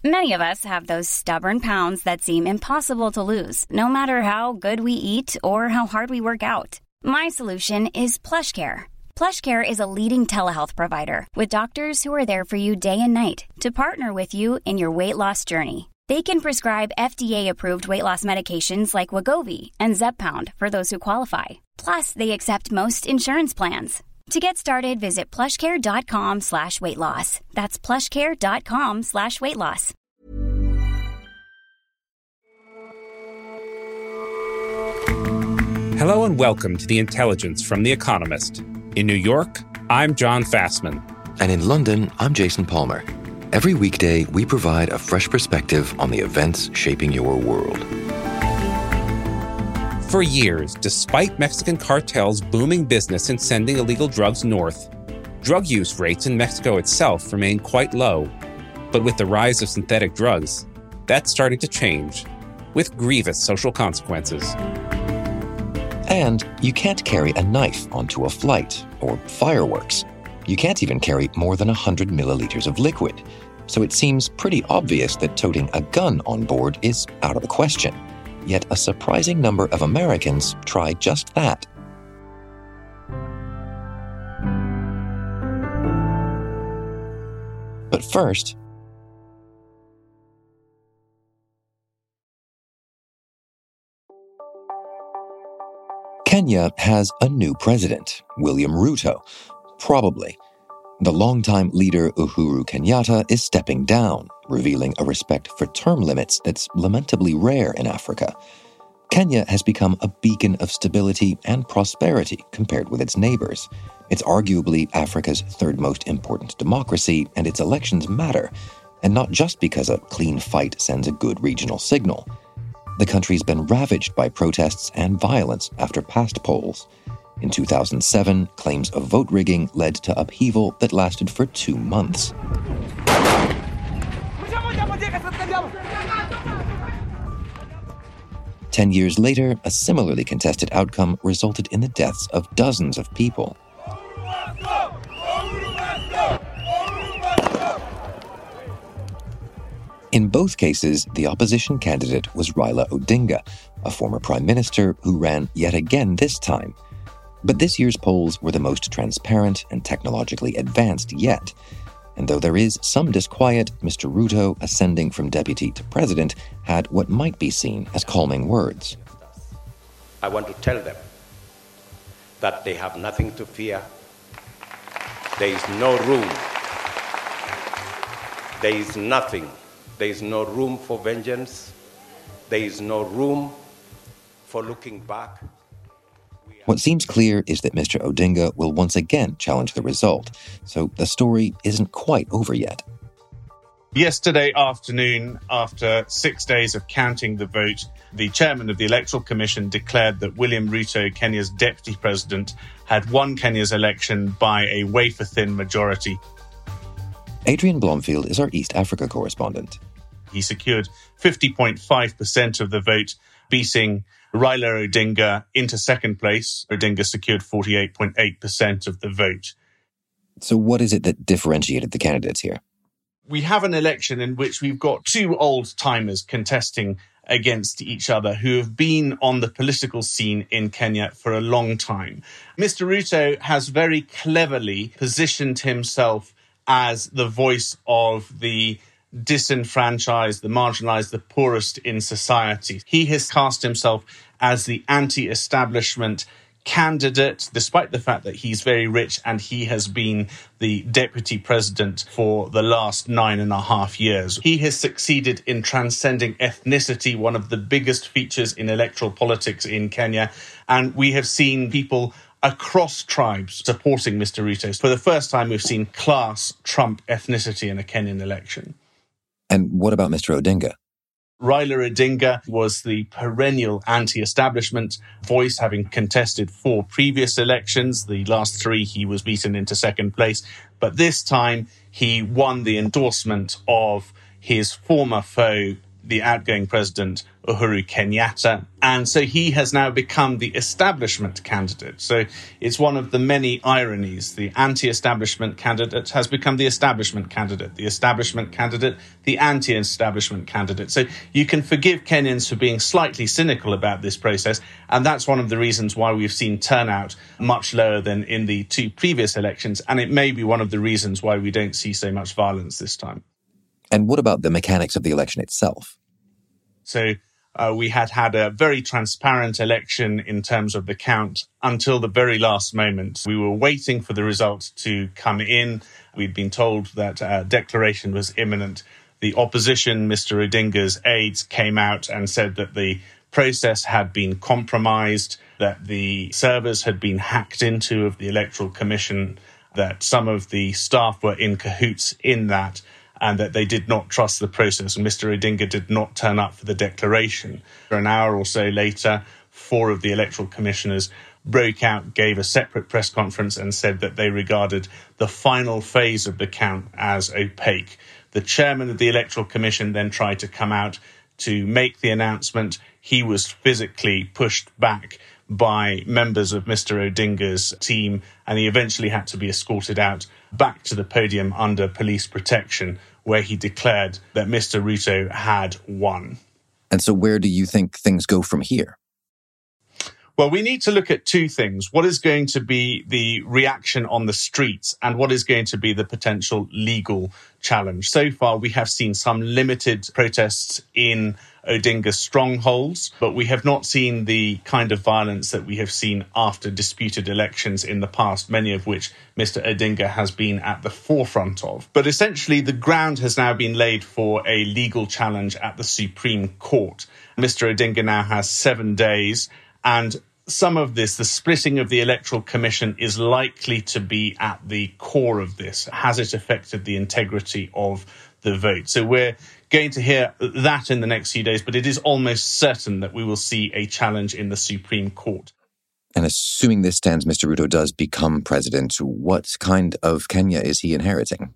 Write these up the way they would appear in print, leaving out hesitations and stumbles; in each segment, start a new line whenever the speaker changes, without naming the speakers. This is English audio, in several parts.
Many of us have those stubborn pounds that seem impossible to lose, no matter how good we eat or how hard we work out. My solution is PlushCare. PlushCare is a leading telehealth provider with doctors who are there for you day and night to partner with you in your weight loss journey. They can prescribe FDA-approved weight loss medications like Wegovy and Zepbound for those who qualify. Plus, they accept most insurance plans. To get started, visit plushcare.com/weightloss. That's plushcare.com/weightloss.
Hello and welcome to The Intelligence from The Economist. In New York, I'm John Fassman.
And in London, I'm Jason Palmer. Every weekday, we provide a fresh perspective on the events shaping your world.
For years, despite Mexican cartels' booming business in sending illegal drugs north, drug use rates in Mexico itself remain quite low. But with the rise of synthetic drugs, that's starting to change, with grievous social consequences.
And you can't carry a knife onto a flight or fireworks. You can't even carry more than 100 milliliters of liquid. So it seems pretty obvious that toting a gun on board is out of the question. Yet a surprising number of Americans try just that. But first, Kenya has a new president, William Ruto, probably. The longtime leader Uhuru Kenyatta is stepping down, revealing a respect for term limits that's lamentably rare in Africa. Kenya has become a beacon of stability and prosperity compared with its neighbors. It's arguably Africa's third most important democracy, and its elections matter, and not just because a clean fight sends a good regional signal. The country's been ravaged by protests and violence after past polls. In 2007, claims of vote rigging led to upheaval that lasted for 2 months. Ten years later, a similarly contested outcome resulted in the deaths of dozens of people. In both cases, the opposition candidate was Raila Odinga, a former prime minister who ran yet again this time. But this year's polls were the most transparent and technologically advanced yet. And though there is some disquiet, Mr. Ruto, ascending from deputy to president, had what might be seen as calming words.
I want to tell them that they have nothing to fear. There is no room. There is nothing. There is no room for vengeance. There is no room for looking back.
What seems clear is that Mr. Odinga will once again challenge the result, so the story isn't quite over yet.
Yesterday afternoon, after 6 days of counting the vote, the chairman of the Electoral Commission declared that William Ruto, Kenya's deputy president, had won Kenya's election by a wafer-thin majority.
Adrian Blomfield is our East Africa correspondent.
He secured 50.5% of the vote, beating Raila Odinga into second place. Odinga secured 48.8% of the vote.
So what is it that differentiated the candidates here?
We have an election in which we've got two old-timers contesting against each other who have been on the political scene in Kenya for a long time. Mr. Ruto has very cleverly positioned himself as the voice of the disenfranchised, the marginalized, the poorest in society. He has cast himself as the anti-establishment candidate, despite the fact that he's very rich and he has been the deputy president for the last 9.5 years. He has succeeded in transcending ethnicity, one of the biggest features in electoral politics in Kenya. And we have seen people across tribes supporting Mr. Ruto. For the first time, we've seen class trump ethnicity in a Kenyan election.
And what about Mr. Odinga?
Raila Odinga was the perennial anti-establishment voice, having contested 4 previous elections. The last 3, he was beaten into second place. But this time, he won the endorsement of his former foe, the outgoing president, Uhuru Kenyatta. And so he has now become the establishment candidate. So it's one of the many ironies. The anti-establishment candidate has become the establishment candidate, the establishment candidate, the anti-establishment candidate. So you can forgive Kenyans for being slightly cynical about this process. And that's one of the reasons why we've seen turnout much lower than in the two previous elections. And it may be one of the reasons why we don't see so much violence this time.
And what about the mechanics of the election itself?
So we had a very transparent election in terms of the count until the very last moment. We were waiting for the result to come in. We'd been told that a declaration was imminent. The opposition, Mr. Odinga's aides, came out and said that the process had been compromised, that the servers had been hacked into of the Electoral Commission, that some of the staff were in cahoots in that, and that they did not trust the process. And Mr. Odinga did not turn up for the declaration. An hour or so later, 4 of the electoral commissioners broke out, gave a separate press conference and said that they regarded the final phase of the count as opaque. The chairman of the Electoral Commission then tried to come out to make the announcement. He was physically pushed back by members of Mr. Odinga's team, and he eventually had to be escorted out back to the podium under police protection, where he declared that Mr. Ruto had won.
And so where do you think things go from here?
Well, we need to look at two things. What is going to be the reaction on the streets and what is going to be the potential legal challenge? So far, we have seen some limited protests in Odinga's strongholds, but we have not seen the kind of violence that we have seen after disputed elections in the past, many of which Mr. Odinga has been at the forefront of. But essentially, the ground has now been laid for a legal challenge at the Supreme Court. Mr. Odinga now has 7 days, and some of this, the splitting of the Electoral Commission, is likely to be at the core of this. Has it affected the integrity of the vote? So we're going to hear that in the next few days, but it is almost certain that we will see a challenge in the Supreme Court.
And assuming this stands, Mr. Ruto does become president, what kind of Kenya is he inheriting?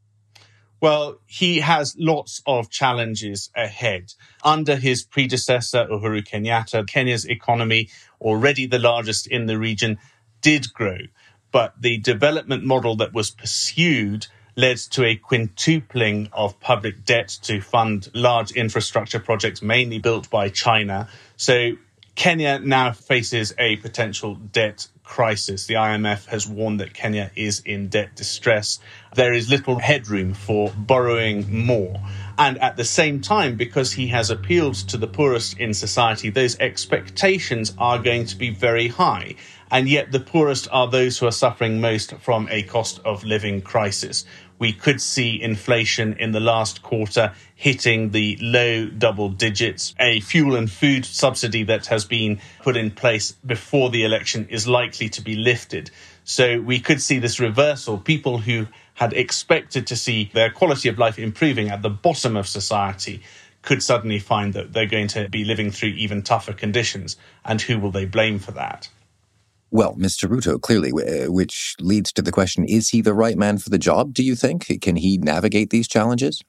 Well, he has lots of challenges ahead. Under his predecessor, Uhuru Kenyatta, Kenya's economy, already the largest in the region, did grow. But the development model that was pursued led to a quintupling of public debt to fund large infrastructure projects, mainly built by China. So Kenya now faces a potential debt crisis. The IMF has warned that Kenya is in debt distress. There is little headroom for borrowing more. And at the same time, because he has appealed to the poorest in society, those expectations are going to be very high. And yet the poorest are those who are suffering most from a cost of living crisis. We could see inflation in the last quarter hitting the low double digits. A fuel and food subsidy that has been put in place before the election is likely to be lifted. So we could see this reversal. People who had expected to see their quality of life improving at the bottom of society could suddenly find that they're going to be living through even tougher conditions. And who will they blame for that?
Well, Mr. Ruto, clearly, which leads to the question, is he the right man for the job, do you think? Can he navigate these challenges?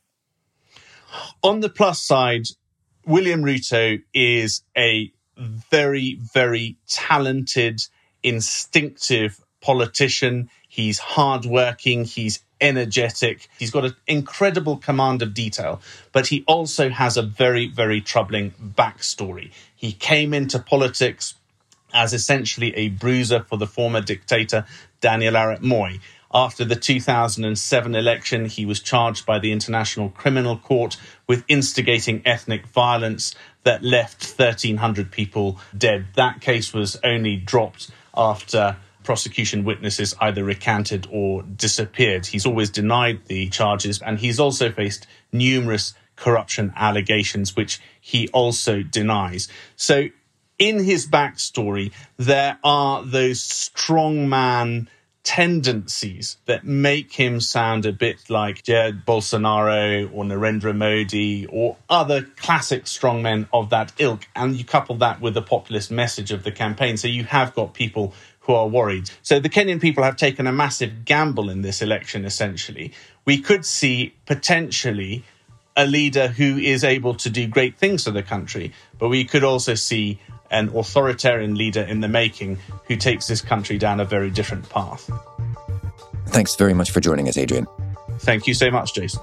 On the plus side, William Ruto is a very, very talented, instinctive politician. He's hardworking, he's energetic, he's got an incredible command of detail, but he also has a very, very troubling backstory. He came into politics as essentially a bruiser for the former dictator Daniel Arap Moi. After the 2007 election, he was charged by the International Criminal Court with instigating ethnic violence that left 1,300 people dead. That case was only dropped after prosecution witnesses either recanted or disappeared. He's always denied the charges, and he's also faced numerous corruption allegations, which he also denies. So in his backstory, there are those strongman tendencies that make him sound a bit like Jair Bolsonaro or Narendra Modi or other classic strongmen of that ilk. And you couple that with the populist message of the campaign. So you have got people who are worried. So the Kenyan people have taken a massive gamble in this election, essentially. We could see potentially a leader who is able to do great things for the country, but we could also see an authoritarian leader in the making who takes this country down a very different path.
Thanks very much for joining us, Adrian.
Thank you so much, Jason.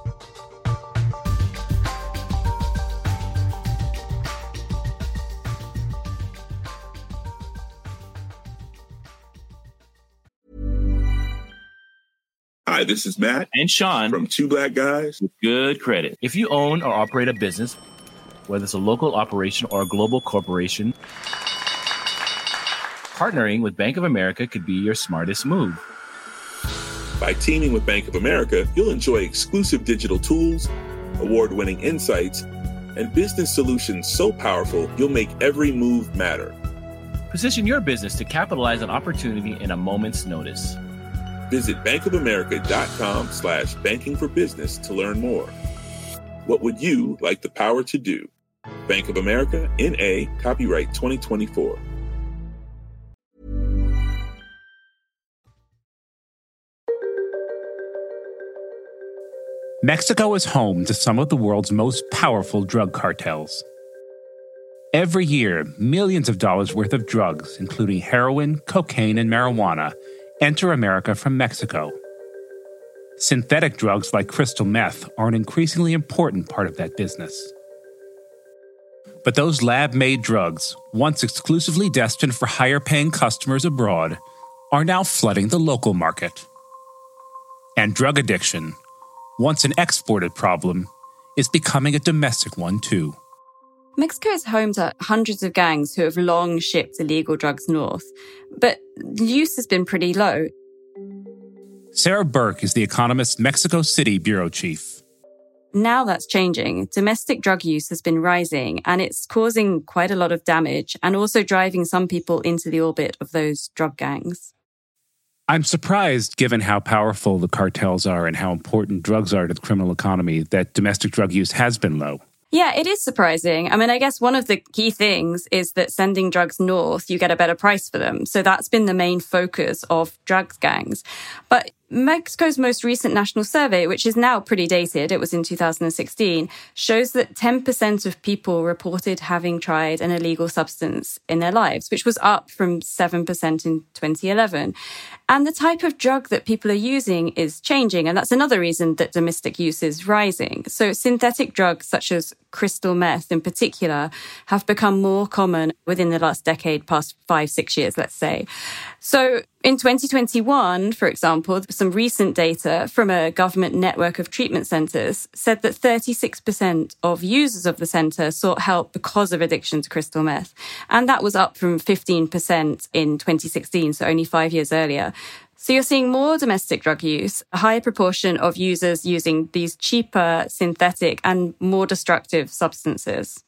Hi, this is Matt
and Sean
from Two Black Guys
with Good Credit. If you own or operate a business, whether it's a local operation or a global corporation, partnering with Bank of America could be your smartest move.
By teaming with Bank of America, you'll enjoy exclusive digital tools, award-winning insights, and business solutions so powerful you'll make every move matter.
Position your business to capitalize on opportunity in a moment's notice.
Visit bankofamerica.com/banking for business to learn more. What would you like the power to do? Bank of America, N.A., copyright 2024.
Mexico is home to some of the world's most powerful drug cartels. Every year, millions of dollars worth of drugs, including heroin, cocaine, and marijuana, enter America from Mexico. Synthetic drugs like crystal meth are an increasingly important part of that business. But those lab-made drugs, once exclusively destined for higher-paying customers abroad, are now flooding the local market. And drug addiction, once an exported problem, is becoming a domestic one too.
Mexico is home to hundreds of gangs who have long shipped illegal drugs north, but use has been pretty low.
Sarah Burke is The Economist's Mexico City bureau chief.
Now that's changing. Domestic drug use has been rising, and it's causing quite a lot of damage and also driving some people into the orbit of those drug gangs.
I'm surprised, given how powerful the cartels are and how important drugs are to the criminal economy, that domestic drug use has been low.
Yeah, it is surprising. I mean, I guess one of the key things is that sending drugs north, you get a better price for them. So that's been the main focus of drug gangs. But Mexico's most recent national survey, which is now pretty dated, it was in 2016, shows that 10% of people reported having tried an illegal substance in their lives, which was up from 7% in 2011. And the type of drug that people are using is changing, and that's another reason that domestic use is rising. So synthetic drugs such as crystal meth in particular have become more common within the last decade, past 5-6 years, let's say. So in 2021, for example, some recent data from a government network of treatment centres said that 36% of users of the centre sought help because of addiction to crystal meth. And that was up from 15% in 2016, so only 5 years earlier. So you're seeing more domestic drug use, a higher proportion of users using these cheaper, synthetic and more destructive substances.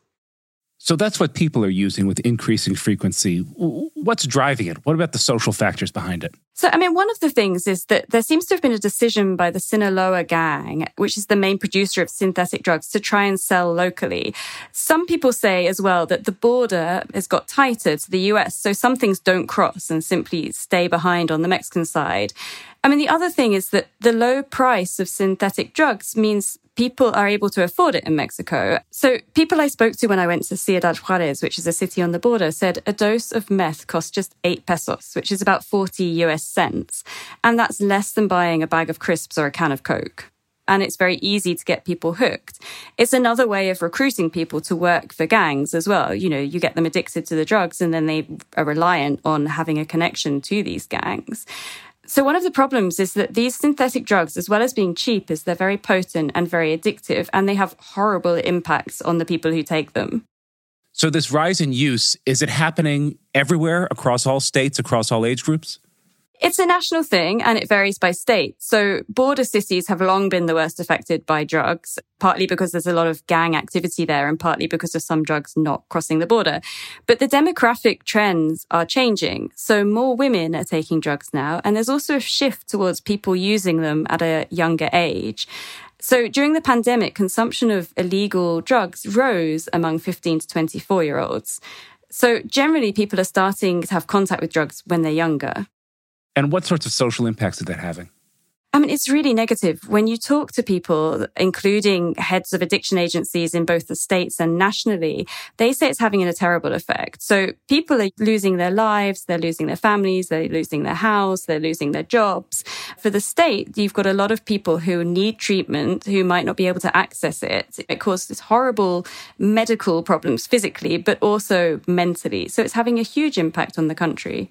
So that's what people are using with increasing frequency. What's driving it? What about the social factors behind it?
So, I mean, one of the things is that there seems to have been a decision by the Sinaloa gang, which is the main producer of synthetic drugs, to try and sell locally. Some people say as well that the border has got tighter to the US, so some things don't cross and simply stay behind on the Mexican side. I mean, the other thing is that the low price of synthetic drugs means people are able to afford it in Mexico. So people I spoke to when I went to Ciudad Juarez, which is a city on the border, said a dose of meth costs just 8 pesos, which is about 40 US cents. And that's less than buying a bag of crisps or a can of Coke. And it's very easy to get people hooked. It's another way of recruiting people to work for gangs as well. You know, you get them addicted to the drugs and then they are reliant on having a connection to these gangs. So one of the problems is that these synthetic drugs, as well as being cheap, is they're very potent and very addictive, and they have horrible impacts on the people who take them.
So this rise in use, is it happening everywhere, across all states, across all age groups?
It's a national thing and it varies by state. So border cities have long been the worst affected by drugs, partly because there's a lot of gang activity there and partly because of some drugs not crossing the border. But the demographic trends are changing. So more women are taking drugs now, and there's also a shift towards people using them at a younger age. So during the pandemic, consumption of illegal drugs rose among 15 to 24-year-olds. So generally, people are starting to have contact with drugs when they're younger.
And what sorts of social impacts is that having?
I mean, it's really negative. When you talk to people, including heads of addiction agencies in both the States and nationally, they say it's having a terrible effect. So people are losing their lives, they're losing their families, they're losing their house, they're losing their jobs. For the state, you've got a lot of people who need treatment, who might not be able to access it. It causes horrible medical problems physically, but also mentally. So it's having a huge impact on the country.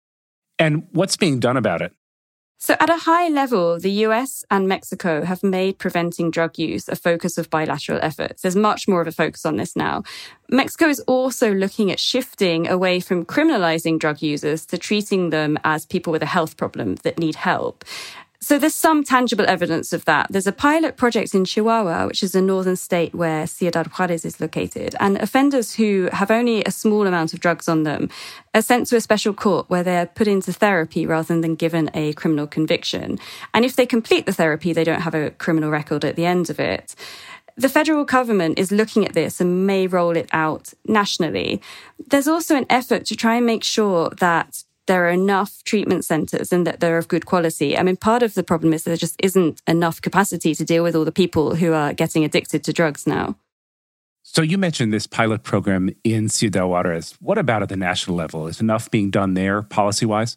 And what's being done about it?
So at a high level, the US and Mexico have made preventing drug use a focus of bilateral efforts. There's much more of a focus on this now. Mexico is also looking at shifting away from criminalizing drug users to treating them as people with a health problem that need help. So there's some tangible evidence of that. There's a pilot project in Chihuahua, which is a northern state where Ciudad Juarez is located. And offenders who have only a small amount of drugs on them are sent to a special court where they're put into therapy rather than given a criminal conviction. And if they complete the therapy, they don't have a criminal record at the end of it. The federal government is looking at this and may roll it out nationally. There's also an effort to try and make sure that there are enough treatment centres and that they're of good quality. I mean, part of the problem is there just isn't enough capacity to deal with all the people who are getting addicted to drugs now.
So you mentioned this pilot program in Ciudad Juarez. What about at the national level? Is enough being done there policy-wise?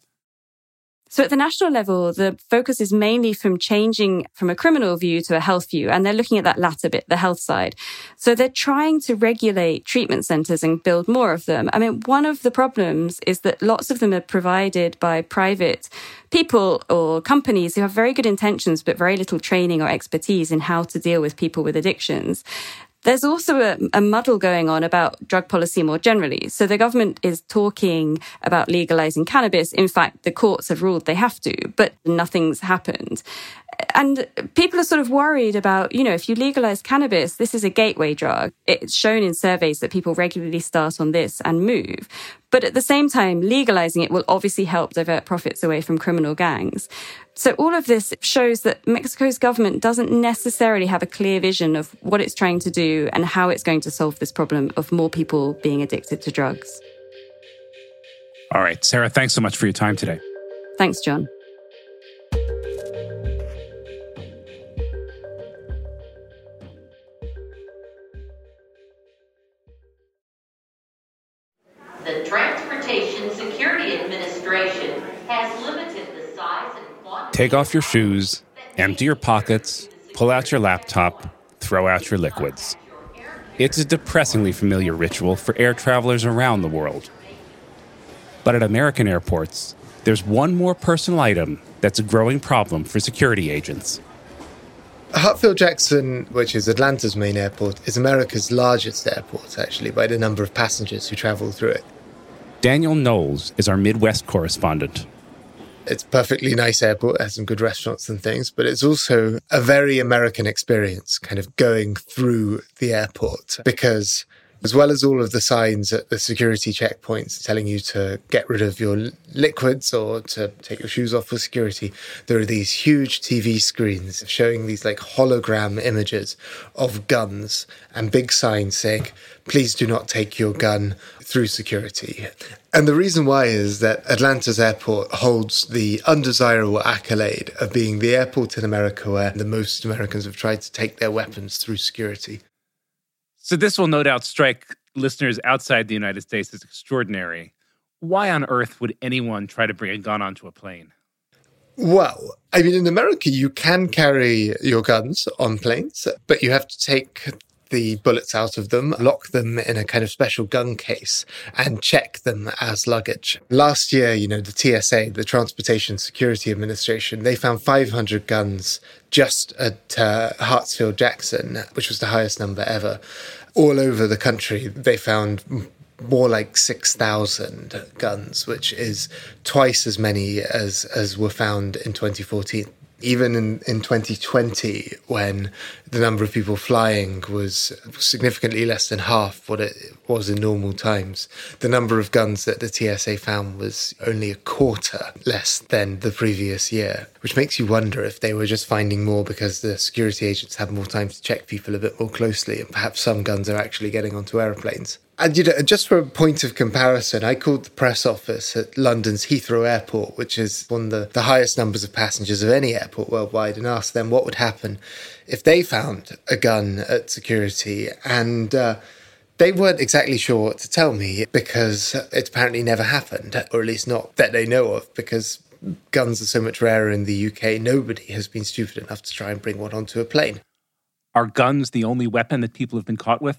So at the national level, the focus is mainly from changing from a criminal view to a health view, and they're looking at that latter bit, the health side. So they're trying to regulate treatment centres and build more of them. I mean, one of the problems is that lots of them are provided by private people or companies who have very good intentions but very little training or expertise in how to deal with people with addictions. There's also a muddle going on about drug policy more generally. So the government is talking about legalizing cannabis. In fact, the courts have ruled they have to, but nothing's happened. And people are sort of worried about, if you legalize cannabis, this is a gateway drug. It's shown in surveys that people regularly start on this and move. But at the same time, legalizing it will obviously help divert profits away from criminal gangs. So all of this shows that Mexico's government doesn't necessarily have a clear vision of what it's trying to do and how it's going to solve this problem of more people being addicted to drugs.
All right, Sarah, thanks so much for your time today.
Thanks, John.
The Transportation Security Administration has limited the size and quantity.
Take off your shoes, empty your pockets, pull out your laptop, throw out your liquids. It's a depressingly familiar ritual for air travelers around the world. But at American airports, there's one more personal item that's a growing problem for security agents.
Hartsfield-Jackson, which is Atlanta's main airport, is America's largest airport, actually, by the number of passengers who travel through it.
Daniel Knowles is our Midwest correspondent.
It's a perfectly nice airport, it has some good restaurants and things, but it's also a very American experience, kind of going through the airport, because as well as all of the signs at the security checkpoints telling you to get rid of your liquids or to take your shoes off for security, there are these huge TV screens showing these like hologram images of guns and big signs saying, please do not take your gun through security. And the reason why is that Atlanta's airport holds the undesirable accolade of being the airport in America where the most Americans have tried to take their weapons through security.
So this will no doubt strike listeners outside the United States as extraordinary. Why on earth would anyone try to bring a gun onto a plane?
Well, I mean, in America, you can carry your guns on planes, but you have to take the bullets out of them, lock them in a kind of special gun case, and check them as luggage. Last year, the TSA, the Transportation Security Administration, they found 500 guns just at Hartsfield-Jackson, which was the highest number ever. All over the country, they found more like 6,000 guns, which is twice as many as were found in 2014. Even in 2020, when the number of people flying was significantly less than half what it was in normal times, the number of guns that the TSA found was only a quarter less than the previous year, which makes you wonder if they were just finding more because the security agents had more time to check people a bit more closely, and perhaps some guns are actually getting onto airplanes. And, just for a point of comparison, I called the press office at London's Heathrow Airport, which is one of the highest numbers of passengers of any airport worldwide, and asked them what would happen if they found a gun at security. And they weren't exactly sure what to tell me, because it apparently never happened, or at least not that they know of, because guns are so much rarer in the UK. Nobody has been stupid enough to try and bring one onto a plane.
Are guns the only weapon that people have been caught with?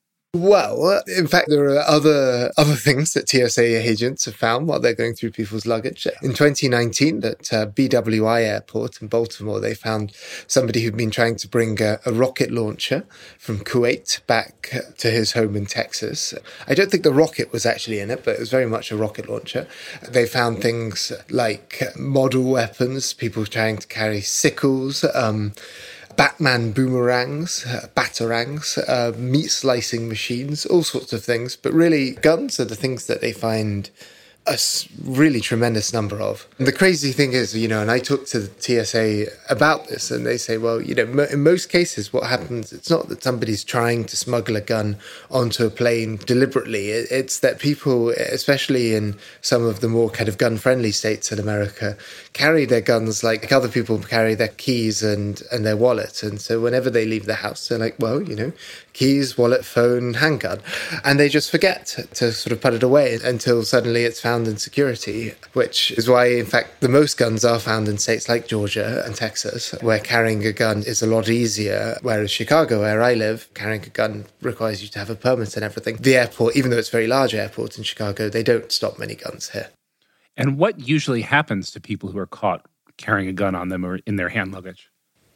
Well, in fact, there are other things that TSA agents have found while they're going through people's luggage. In 2019, at BWI Airport in Baltimore, they found somebody who'd been trying to bring a rocket launcher from Kuwait back to his home in Texas. I don't think the rocket was actually in it, but it was very much a rocket launcher. They found things like model weapons, people trying to carry sickles, Batman boomerangs, batarangs, meat slicing machines, all sorts of things. But really, guns are the things that they find a really tremendous number of. And the crazy thing is, and I talked to the TSA about this, and they say, well, in most cases, what happens, it's not that somebody's trying to smuggle a gun onto a plane deliberately. It's that people, especially in some of the more kind of gun-friendly states in America, carry their guns like other people carry their keys and their wallet. And so whenever they leave the house, they're like, well, keys, wallet, phone, handgun. And they just forget to sort of put it away until suddenly it's found in security, which is why, in fact, the most guns are found in states like Georgia and Texas, where carrying a gun is a lot easier, whereas Chicago, where I live, carrying a gun requires you to have a permit and everything. The airport, even though it's a very large airport in Chicago, they don't stop many guns here.
And what usually happens to people who are caught carrying a gun on them or in their hand luggage?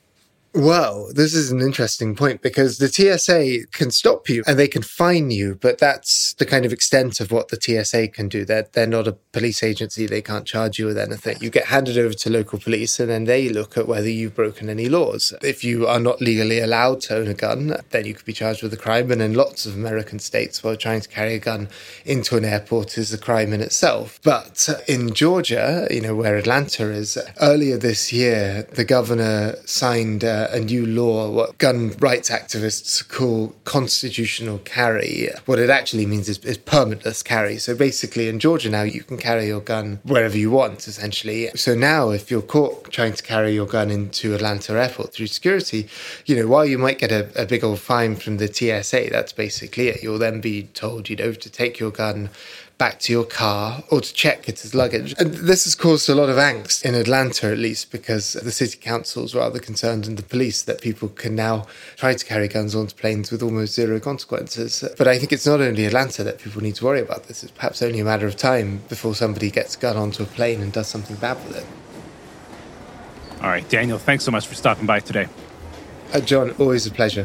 Well, this is an interesting point, because the TSA can stop you and they can fine you, but that's the kind of extent of what the TSA can do. They're not a police agency. They can't charge you with anything. You get handed over to local police, and then they look at whether you've broken any laws. If you are not legally allowed to own a gun, then you could be charged with a crime. And in lots of American states, where trying to carry a gun into an airport is a crime in itself. But in Georgia, where Atlanta is, earlier this year, the governor signed a new law, what gun rights activists call constitutional carry. What it actually means is permitless carry. So basically in Georgia now, you can carry your gun wherever you want, essentially. So now if you're caught trying to carry your gun into Atlanta Airport through security, while you might get a big old fine from the TSA, that's basically it. You'll then be told, to take your gun back to your car or to check it as luggage. And this has caused a lot of angst in Atlanta, at least, because the city council is rather concerned, and the police, that people can now try to carry guns onto planes with almost zero consequences. But I think it's not only Atlanta that people need to worry about this. It's perhaps only a matter of time before somebody gets a gun onto a plane and does something bad with it.
All right, Daniel, thanks so much for stopping by today.
John, always a pleasure.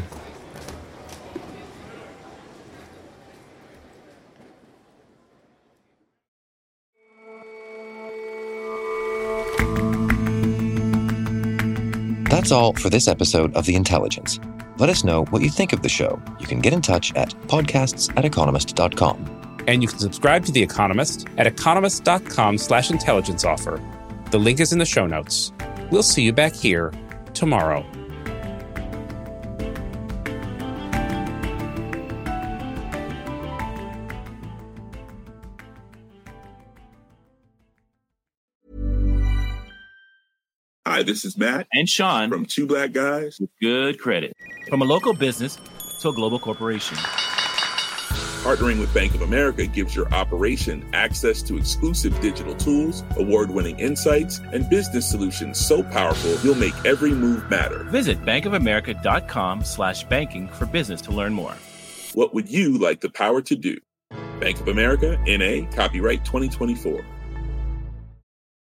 That's all for this episode of The Intelligence. Let us know what you think of the show. You can get in touch at podcasts@economist.com.
And you can subscribe to The Economist at economist.com/intelligence offer. The link is in the show notes. We'll see you back here tomorrow.
Hi, this is Matt
and Sean
from Two Black Guys
with Good Credit. From a local business to a global corporation,
partnering with Bank of America gives your operation access to exclusive digital tools, award-winning insights, and business solutions so powerful you'll make every move matter.
Visit bankofamerica.com/banking for business to learn more.
What would you like the power to do? Bank of America, N.A., copyright 2024.